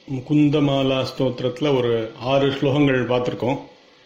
முகுந்தமாலா ஸ்தோத்திரத்தில் ஒரு 6 ஸ்லோகங்கள் பார்த்துருக்கோம்.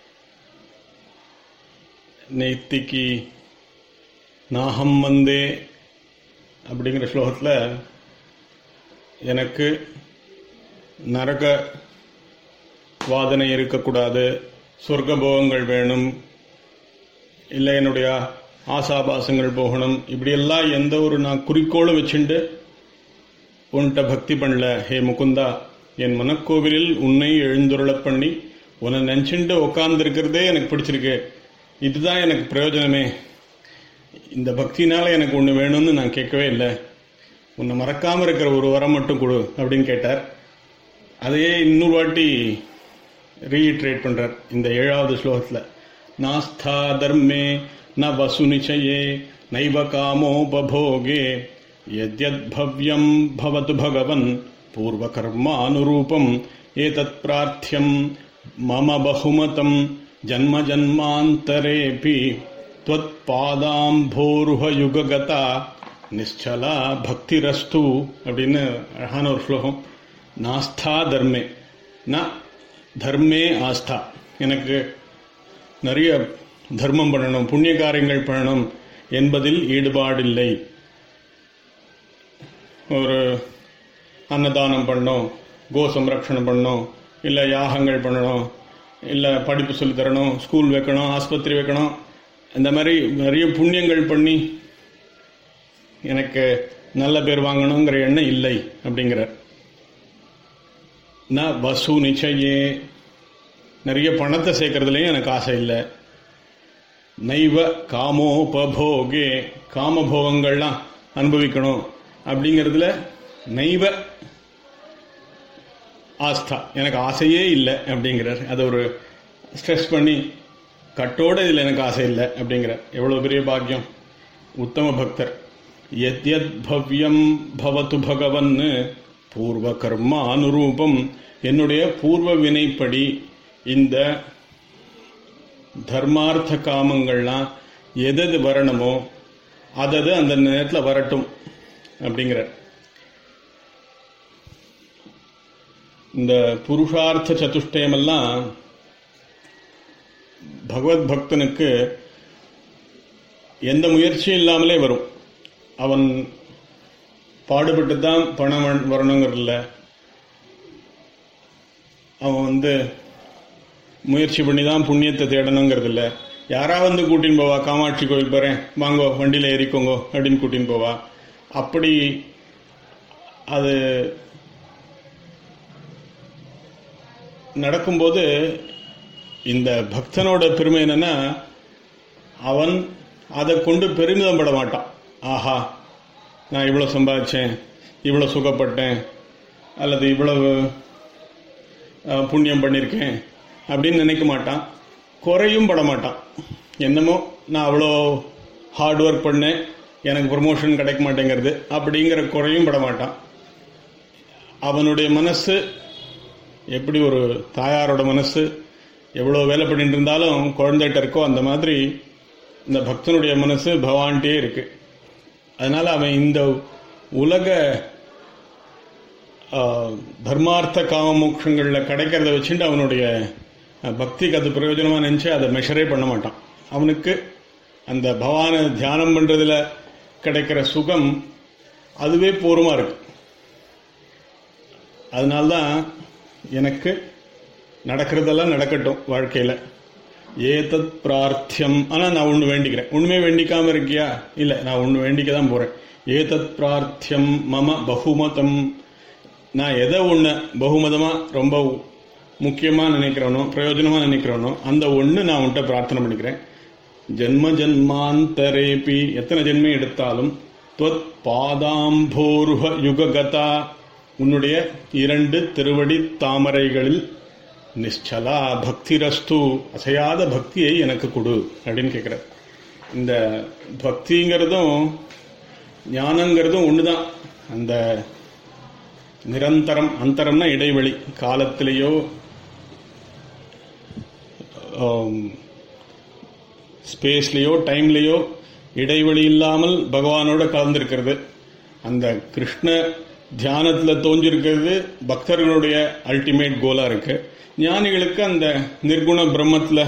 நைத்திக்கு நாகம் வந்தே அப்படிங்கிற ஸ்லோகத்தில் எனக்கு நரக வாதனை இருக்கக்கூடாது, சொர்க்கபோகங்கள் வேணும், இல்லை என்னுடைய ஆசாபாசங்கள் போகணும், இப்படியெல்லாம் எந்த ஒரு நான் குறிக்கோளும் வச்சுண்டு உன்கிட்ட பக்தி பண்ணல. ஹே முகுந்தா, என் மனக்கோவிலில் உன்னை எழுந்துருளப் பண்ணி உன்னை நினச்சிண்டு உட்கார்ந்துருக்கிறதே எனக்கு பிடிச்சிருக்கு, இதுதான் எனக்கு பிரயோஜனமே, இந்த பக்தினால எனக்கு ஒன்று வேணும்னு நான் கேட்கவே இல்லை, உன்னை மறக்காமல் இருக்கிற ஒரு வரம் மட்டும் கொடு அப்படின்னு கேட்டார். அதையே இன்னொரு வாட்டி ரீஇட்ரேட் பண்றார் இந்த 7வது ஸ்லோகத்தில். நாஸ்தா தர்மே ந வசு நிச்சயே நைவ காமோபபோகே யத்யத் பவ்யம் பவது பகவன் பூர்வ கர்மானுரூபம் ஏதத் பிரார்த்தியம் மம பகுமதம் ஜன்ம ஜன்மாந்தரேபி த்வத் பாதாம்போருஹ யுககதா நிச்சலா பக்திரஸ்து அப்படின்னு அழகான ஒரு ஸ்லோகம். நாஸ்தா தர்மே, ந தர்மே ஆஸ்தா, எனக்கு நிறைய தர்மம் பண்ணணும், புண்ணிய காரியங்கள் பண்ணணும் என்பதில் ஈடுபாடில்லை. ஒரு அன்னதானம் பண்ணணும், கோ சம்ரக்ஷணம் பண்ணணும், இல்லை யாகங்கள் பண்ணணும், இல்லை படிப்பு சொல்லி தரணும், ஸ்கூல் வைக்கணும், ஆஸ்பத்திரி வைக்கணும், இந்த மாதிரி நிறைய புண்ணியங்கள் பண்ணி எனக்கு நல்ல பேர் வாங்கணுங்கிற எண்ணம் இல்லை அப்படிங்கிற. ந வசு நிச்சயே, நிறைய பணத்தை சேர்க்கறதுலையும் எனக்கு ஆசை இல்லை. நைவ காமோபபோகே, காமபோகங்கள்லாம் அனுபவிக்கணும் அப்படிங்கிறதுல நைவ ஆஸ்தா, எனக்கு ஆசையே இல்லை அப்படிங்கிறார். அதை ஒரு ஸ்ட்ரெஸ் பண்ணி கட்டோட இதில் எனக்கு ஆசை இல்லை அப்படிங்கிறார். எவ்வளோ பெரிய பாக்கியம், உத்தம பக்தர். யத்யத் பவ்யம் பவது பகவன் பூர்வ கர்மா அனுரூபம், என்னுடைய பூர்வ வினைப்படி இந்த தர்மார்த்த காமங்கள்லாம் எது வரணுமோ அதது அந்த நேரத்தில் வரட்டும் அப்படிங்கிற. இந்த புருஷார்த்த சதுஷ்டயமெல்லாம் பகவத் பக்தனுக்கு எந்த முயற்சியும் இல்லாமலே வரும். அவன் பாடுபட்டு தான் பணம் வரணுங்கிறதில்ல, அவன் முயற்சி பண்ணி தான் புண்ணியத்தை தேடணுங்கிறதில்ல. யாராவது கூட்டின்னு போவா, காமாட்சி கோயில் போகிறேன் வாங்கோ வண்டியில் ஏறிக்கோங்கோ அப்படின்னு கூட்டின்னு போவா. அப்படி அது நடக்கும்போது இந்த பக்தனோட பெருமை என்னன்னா, அவன் அதை கொண்டு பெருமிதம் பட மாட்டான். ஆஹா, நான் இவ்வளோ சம்பாதிச்சேன், இவ்வளோ சுகப்பட்டேன், அல்லது இவ்வளவு புண்ணியம் பண்ணியிருக்கேன் அப்படின்னு நினைக்க மாட்டான். குறையும் பட மாட்டான். என்னமோ நான் அவ்வளோ ஹார்ட் ஒர்க் பண்ணேன், எனக்கு ப்ரமோஷன் கிடைக்க மாட்டேங்கிறது அப்படிங்கிற குறையும் பட மாட்டான். அவனுடைய மனசு எப்படி ஒரு தாயாரோட மனசு எவ்வளோ வேலை பண்ணிட்டு இருந்தாலும் குழந்தைகிட்ட இருக்கோ, அந்த மாதிரி இந்த பக்தனுடைய மனசு பகவான்கிட்டே இருக்கு. அதனால அவன் இந்த உலக தர்மார்த்த காமமோட்சங்களில் கிடைக்கிறத வச்சுட்டு அவனுடைய பக்திக்கு அது பிரயோஜனமாக நினச்சி அதை மெஷரே பண்ண மாட்டான். அவனுக்கு அந்த பகவானை தியானம் பண்ணுறதுல கிடைக்கிற சுகம் அதுவே போருமா இருக்கு. அதனால்தான் எனக்கு நடக்கிறதெல்லாம் நடக்கட்டும் வாழ்க்கையில், ஏதத் பிரார்த்தியம். ஆனால் நான் ஒன்று வேண்டிக்கிறேன். ஒன்றுமே வேண்டிக்காமல் இருக்கியா? இல்லை, நான் ஒன்று வேண்டிக்க தான் போகிறேன். ஏதத் பிரார்த்தியம் மம பகுமதம், நான் எதை ஒன்று பகுமதமாக ரொம்ப முக்கியமாக நினைக்கிறவனோ பிரயோஜனமாக நினைக்கிறவனோ அந்த ஒன்று நான் உன்கிட்ட பிரார்த்தனை பண்ணிக்கிறேன். ஜென்ம ஜன்மாந்தரேபி, எத்தனை ஜென்மே எடுத்தாலும், துவத் பாதாம்போருஹ யுககதா, உன்னுடைய 2 திருவடி தாமரைகளில் நிச்சலா பக்திரஸ்து, அசையாத பக்தியை எனக்கு கொடு அப்படின்னு கேட்குறார். இந்த பக்திங்கிறதும் ஞானங்கிறதும் ஒண்ணுதான். அந்த நிரந்தரம், அந்தரம்னா இடைவெளி, காலத்திலேயோ ஸ்பேஸ்லேயோ டைம்லேயோ இடைவெளி இல்லாமல் பகவானோட கலந்திருக்கிறது. அந்த கிருஷ்ண தியானத்தில் தோன்றிருக்கிறது பக்தர்களுடைய அல்டிமேட் கோலா இருக்கு. ஞானிகளுக்கு அந்த நிர்குண பிரம்மத்தில்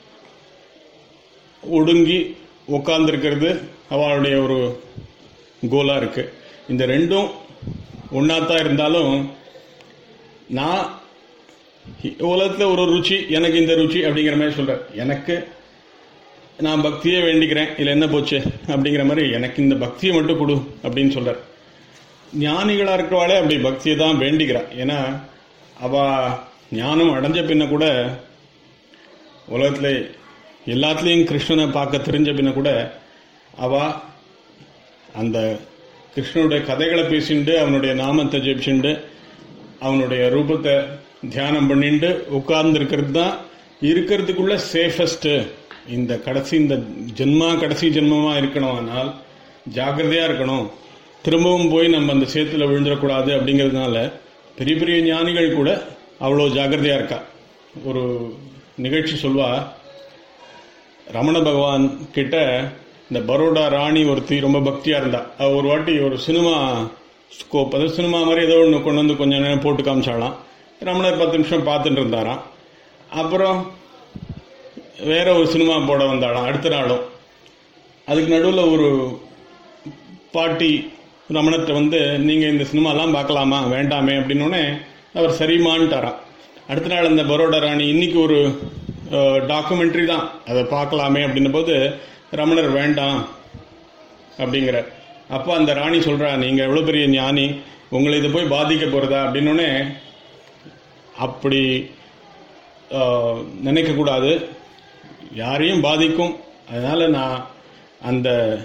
ஒடுங்கி உட்கார்ந்துருக்கிறது அவளுடைய ஒரு கோலா இருக்கு. இந்த ரெண்டும் ஒன்னாத்தான் இருந்தாலும் நான் உலகத்தில் ஒரு ருச்சி, எனக்கு இந்த ருச்சி அப்படிங்கிற மாதிரி சொல்றேன். எனக்கு நான் பக்தியே வேண்டிக்கிறேன், இல்லை என்ன போச்சு அப்படிங்கிற மாதிரி எனக்கு இந்த பக்தியை மட்டும் கொடு அப்படின்னு சொல்றார். ஞானிகளா இருக்கிறவாளே அப்படி பக்தியை தான் வேண்டிக்கிறா. ஏன்னா அவ ஞானம் அடைஞ்ச பின்ன கூட உலகத்துல எல்லாத்துலேயும் கிருஷ்ணனை பார்க்க தெரிஞ்ச பின்ன கூட அவ அந்த கிருஷ்ணனுடைய கதைகளை பேசிண்டு அவனுடைய நாமத்தை ஜெபிச்சுண்டு அவனுடைய ரூபத்தை தியானம் பண்ணிட்டு உட்கார்ந்து இருக்கிறது தான் இருக்கிறதுக்குள்ள சேஃபஸ்ட். இந்த கடைசி ஜென்மமா இருக்கணும், ஆனால் ஜாக்கிரதையா இருக்கணும், திரும்பவும் போய் நம்ம அந்த சேத்துல விழுந்துடக்கூடாது அப்படிங்கிறதுனால பெரிய பெரிய ஞானிகள் கூட அவ்வளோ ஜாக்கிரதையா இருக்கா. ஒரு நிகழ்ச்சி சொல்வா, ரமண பகவான் கிட்ட இந்த பரோடா ராணி ஒருத்தி ரொம்ப பக்தியா இருந்தா. ஒரு வாட்டி ஒரு சினிமா ஸ்கோப், அதாவது சினிமா மாதிரி ஏதோ ஒன்று கொண்டு வந்து கொஞ்ச நேரம் போட்டு காமிச்சாலாம். ரமணர் 10 நிமிஷம் பார்த்துட்டு இருந்தாராம். அப்புறம் வேற ஒரு சினிமா போட வந்தாலாம் அடுத்த நாளும். அதுக்கு நடுவில் ஒரு பாட்டி ரமணத்தை வந்து நீங்க இந்த சினிமாலாம் பார்க்கலாமா வேண்டாமே அப்படின்னோடனே அவர் சரிமான்ட்டாராம். அடுத்த நாள் அந்த பரோடா ராணி இன்னைக்கு ஒரு டாக்குமெண்ட்ரி தான், அதை பார்க்கலாமே அப்படின்ன போது ரமணர் வேண்டாம் அப்படிங்கிற. அப்போ அந்த ராணி சொல்றா, நீங்க எவ்வளவு பெரிய ஞானி, உங்களை இதை போய் பாதிக்க போறதா அப்படின்னோடனே அப்படி நினைக்க கூடாது, யாரையும் பாதிக்கும். அதனால நான் அந்த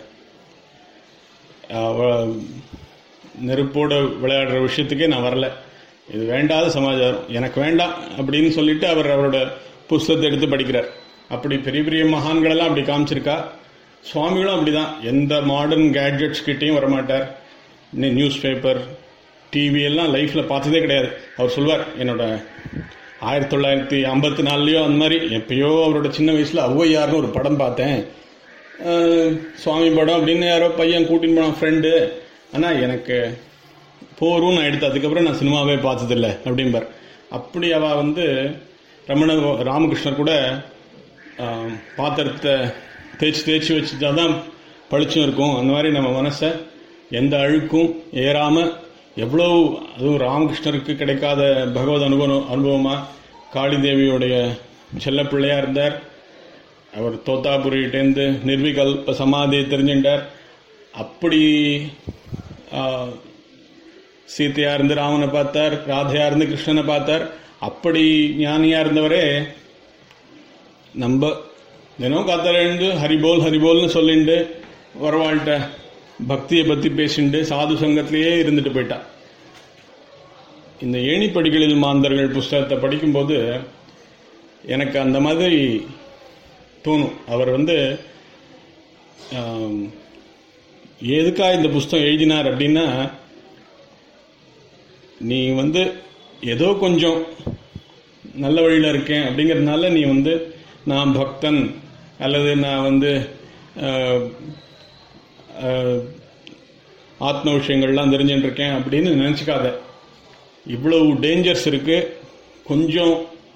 நெருப்போட விளையாடுற விஷயத்துக்கே நான் வரல, இது வேண்டாத சமாச்சாரம், எனக்கு வேண்டாம் அப்படின்னு சொல்லிட்டு அவர் அவரோட புஸ்தகத்தை எடுத்து படிக்கிறார். அப்படி பெரிய பெரிய மகான்களெல்லாம் அப்படி காமிச்சிருக்கா. சுவாமிகளும் அப்படிதான், எந்த மாடர்ன் கேட்ஜெட்ஸ் கிட்டையும் வரமாட்டார். நியூஸ் பேப்பர் டிவி எல்லாம் லைஃப்ல பார்த்ததே கிடையாது. அவர் சொல்வார், என்னோட 1954 அந்த மாதிரி எப்பயோ அவரோட சின்ன வயசுல ஔவையார்னு ஒரு படம் பார்த்தேன், சுவாமி படம் அப்படின்னு யாரோ பையன் கூட்டின்னு போன ஃப்ரெண்டு, ஆனா எனக்கு போரும் நான் எடுத்து அதுக்கப்புறம் நான் சினிமாவே பார்த்ததில்லை அப்படிம்பார். அப்படி அவ வந்து ராமகிருஷ்ணர் கூட பாத்திரத்தை தேய்ச்சி வச்சுட்டாதான் பளிச்சும் இருக்கும். அந்த மாதிரி நம்ம மனசை எந்த அழுக்கும் ஏறாம எவ்வளவு, அதுவும் ராமகிருஷ்ணருக்கு கிடைக்காத பகவத் அனுபவமா காளி தேவியோடைய செல்ல பிள்ளையா இருந்தார். அவர் தோத்தாபுரியிட்டேருந்து நிர்விகல்ப சமாதியை தெரிஞ்சுட்டார். அப்படி சீத்தையா இருந்து ராமனை பார்த்தார், ராதையா இருந்து கிருஷ்ணனை பார்த்தார். அப்படி ஞானியா இருந்தவரே நம்ம தினம் காத்தால எழுந்து ஹரிபோல் ஹரிபோல்னு சொல்லிட்டு வரவாழ்கிட்ட பக்தியை பத்தி பேசிட்டு சாது சங்கத்திலேயே இருந்துட்டு போயிட்டா. இந்த ஏணிப்படிகளில் மாந்தர்கள் புஸ்தகத்தை படிக்கும்போது எனக்கு அந்த மாதிரி தோணும். அவர் வந்து எதுக்கா இந்த புஸ்தகம் எழுதினார் அப்படின்னா, நீ வந்து ஏதோ கொஞ்சம் நல்ல வழியில் இருக்கேன் அப்படிங்கிறதுனால நீ வந்து நான் பக்தன் அல்லது நான் வந்து ஆத்ம விஷயங்கள்லாம் தெரிஞ்சுட்டு இருக்கேன் அப்படின்னு நினைச்சுக்காத. இவ்வளவு டேஞ்சர்ஸ் இருக்கு. கொஞ்சம்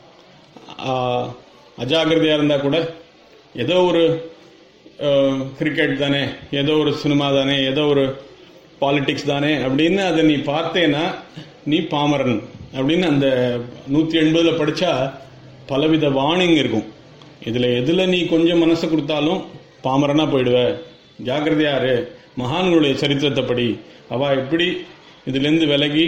அஜாகிரதையா இருந்தா கூட ஏதோ ஒரு கிரிக்கெட் தானே, ஏதோ ஒரு சினிமா தானே, ஏதோ ஒரு பாலிடிக்ஸ் தானே அப்படின்னு அதை நீ பார்த்தேன்னா நீ பாமரன் அப்படின்னு அந்த 180 படிச்சா பலவித வார்னிங் இருக்கும். எதுல நீ கொஞ்சம் மனசு கொடுத்தாலும் பாமரனா போயிடுவ, ஜாக்கிரதையாரு. மகான்களுடைய சரித்திரத்தை படி, அவ எப்படி இதுல இருந்து விலகி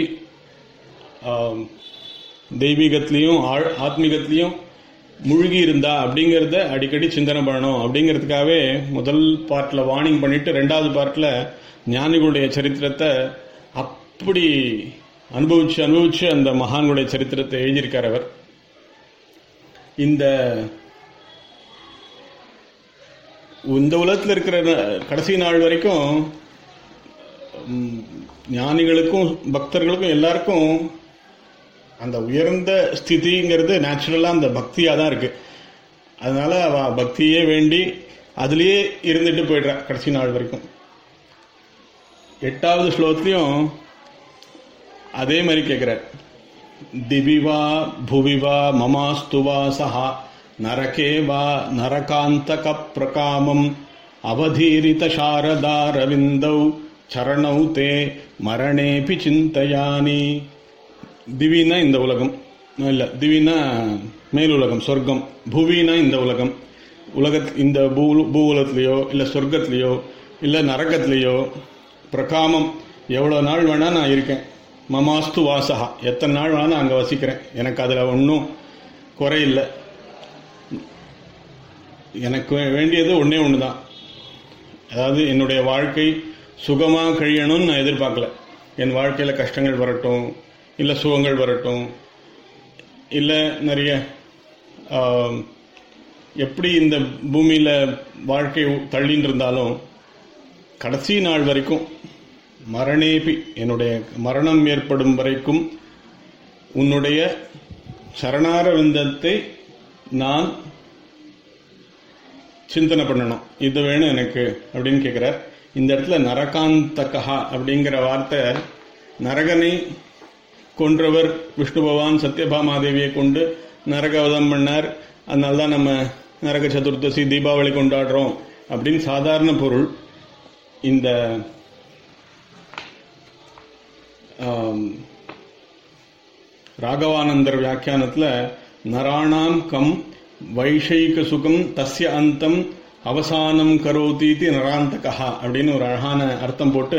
தெய்வீகத்திலையும் ஆத்மீகத்திலையும் முழுகி இருந்தா அப்படிங்கறத அடிக்கடி சிந்தனை பண்ணணும். அப்படிங்கிறதுக்காகவே முதல் பார்ட்ல வார்னிங் பண்ணிட்டு 2வது பார்ட்ல ஞானிகளுடைய சரித்திரத்தை அப்படி அனுபவிச்சு அந்த மகான்களுடைய சரித்திரத்தை எழுதியிருக்கார் அவர். இந்த உலகத்தில் இருக்கிற கடைசி நாள் வரைக்கும் ஞானிகளுக்கும் பக்தர்களுக்கும் எல்லாருக்கும் அந்த உயர்ந்த ஸ்திதிங்கிறது நேச்சுரலா அந்த பக்தியா தான் இருக்கு. அதனால அவ பக்தியே வேண்டி அதுலயே இருந்துட்டு போயிடுறா கடைசி நாள் வரைக்கும். 8வது ஸ்லோகத்திலையும் அதே மாதிரி கேட்கிறார். திவிவா புவிவா மமாஸ்து வாசஹா நரகே வா நரகாந்தக பிரகாமம் அவதீரித சாரதா ரவிந்தௌ சரணௌ தே மரணேபி சிந்தயானி. திவினா இந்த உலகம் இல்ல, திவினா மேலுலகம் சொர்க்கம், புவினா இந்த உலகம். இந்த பூவுலத்திலேயோ இல்ல சொர்க்கத்திலேயோ இல்ல நரகத்திலேயோ பிரகாமம் எவ்வளவு நாள் வேணா நான் இருக்கேன். மமாஸ்து வாசகா, எத்தனை நாள் வேணா நான் அங்க வசிக்கிறேன். எனக்கு அதுல ஒன்றும் குறையில்லை. எனக்கு வேண்டியது ஒன்னே ஒண்ணுதான், அதாவது என்னுடைய வாழ்க்கை சுகமா கழியணும்னு நான் எதிர்பார்க்கல. என் வாழ்க்கையில கஷ்டங்கள் வரட்டும், இல்ல சுகங்கள் வரட்டும், இல்ல நிறைய எப்படி இந்த பூமியில வாழ்க்கை தள்ளின்னு இருந்தாலும் கடைசி நாள் வரைக்கும் மரணேபி, என்னுடைய மரணம் ஏற்படும் வரைக்கும் உன்னுடைய சரணார விந்தத்தை நான் சிந்தனை பண்ணணும். இது வேணும் எனக்கு அப்படின்னு கேட்கிறார். இந்த இடத்துல நரகாந்தகா அப்படிங்கிற வார்த்தை, நரகனை கொன்றவர் விஷ்ணு பகவான் சத்யபாமாதேவியை கொண்டு நரகவதம் பண்ணார். அதனால்தான் நம்ம நரக சதுர்தசி தீபாவளி கொண்டாடுறோம் அப்படின்னு சாதாரண பொருள். இந்த ராகவானந்தர் வியாக்கியானத்துல நராணாம் கம் வைஷைக சுகம் தஸ்ய அந்தம் அவசானம் கரோதீதி நராந்தகா அப்படின்னு ஒரு அழகான அர்த்தம் போட்டு,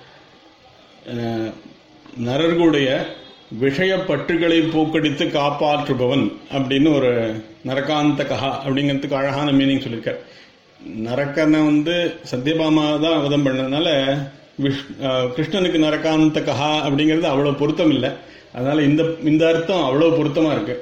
நரர்களுடைய விஷயப்பற்றுகளை போக்கடித்து காப்பாற்றுபவன் அப்படின்னு ஒரு நரகாந்தகா அப்படிங்கிறதுக்கு அழகான மீனிங் சொல்லியிருக்கார். நரக்கனை சத்யபாமா தான் வதம் பண்ணதுனால கிருஷ்ணனுக்கு நரகாந்தகா அப்படிங்கிறது அவ்வளவு பொருத்தம் இல்லை. அதனால இந்த அர்த்தம் அவ்வளவு பொருத்தமா இருக்கு.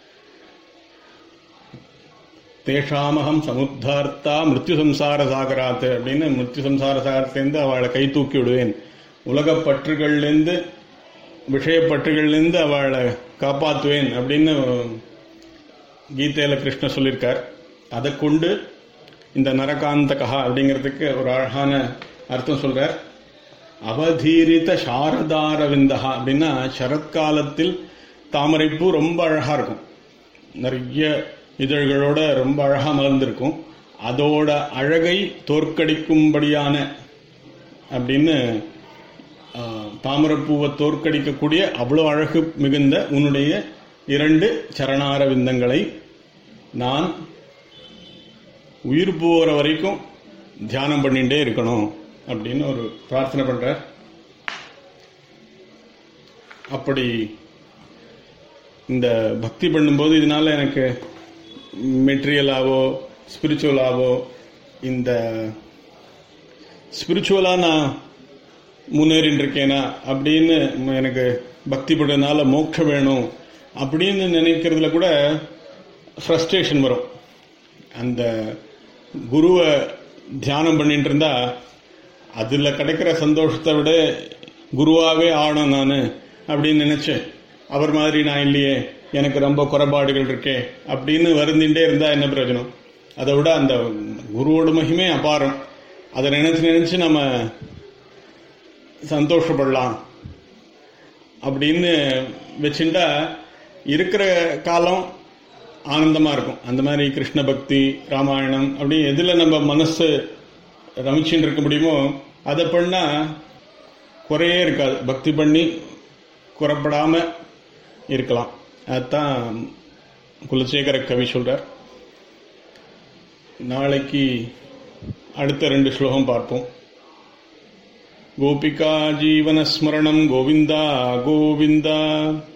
தேஷாமகம் சமுத்தார்த்தா மிருத்யு சம்சார சாகராத்து அப்படின்னு, மிருத்யு சம்சார சாகரத்திலிருந்து அவளை கை தூக்கி விடுவேன், உலகப் பற்றுகள்லேருந்து விஷயப்பற்றுகள்லேருந்து அவளை காப்பாற்றுவேன் அப்படின்னு கீதையில கிருஷ்ணர் சொல்லியிருக்கார். அதை கொண்டு இந்த நரகாந்தகா அப்படிங்கிறதுக்கு ஒரு அழகான அர்த்தம் சொல்றார். அவதீரித சாரதாரவிந்தகா அப்படின்னா, சரத்காலத்தில் தாமரைப்பூ ரொம்ப அழகா இருக்கும், நிறைய இதழ்களோட ரொம்ப அழகா மலர்ந்திருக்கும். அதோட அழகை தோற்கடிக்கும்படியான அப்படின்னு, தாமரைப்பூவை தோற்கடிக்கக்கூடிய அவ்வளவு அழகு மிகுந்த உன்னுடைய 2 சரணார விந்தங்களை நான் உயிர் போற வரைக்கும் தியானம் பண்ணிட்டே இருக்கணும் அப்படின்னு ஒரு பிரார்த்தனை பண்றார். அப்படி இந்த பக்தி பண்ணும்போது இதனால எனக்கு மெட்டீரியலாவோ ஸ்பிரிச்சுவலாவோ, இந்த ஸ்பிரிச்சுவலா நான் முன்னேறின்னு இருக்கேனா அப்படின்னு, எனக்கு பக்தி பண்றதுனால மோட்சம் வேணும் அப்படின்னு நினைக்கிறதுல கூட ஃப்ரஸ்ட்ரேஷன் வரும். அந்த குருவை தியானம் பண்ணிட்டு இருந்தா அதுல கிடைக்கிற சந்தோஷத்தை விட குருவாவே ஆகணும் நான் அப்படின்னு நினைச்சேன். அவர் மாதிரி நான் இல்லையே, எனக்கு ரொம்ப குறைபாடுகள் இருக்கே அப்படின்னு வருந்தின்றே இருந்தா என்ன பிரயோஜனம்? அதை விட அந்த குருவோட மகிமே அபாரம். அதை நினைச்சு நம்ம சந்தோஷப்படலாம் அப்படின்னு வச்சுட்டா இருக்கிற காலம் ஆனந்தமா இருக்கும். அந்த மாதிரி கிருஷ்ண பக்தி, ராமாயணம் அப்படி எதுல நம்ம மனசு ரமிச்சுட்டு இருக்க முடியுமோ அதை பண்ணா குறையே இருக்காது. பக்தி பண்ணி குறைப்படாம இருக்கலாம். அதுதான் குலசேகர கவி சொல்றார். நாளைக்கு அடுத்த 2 ஸ்லோகம் பார்ப்போம். கோபிகா ஜீவன ஸ்மரணம் கோவிந்தா கோவிந்தா.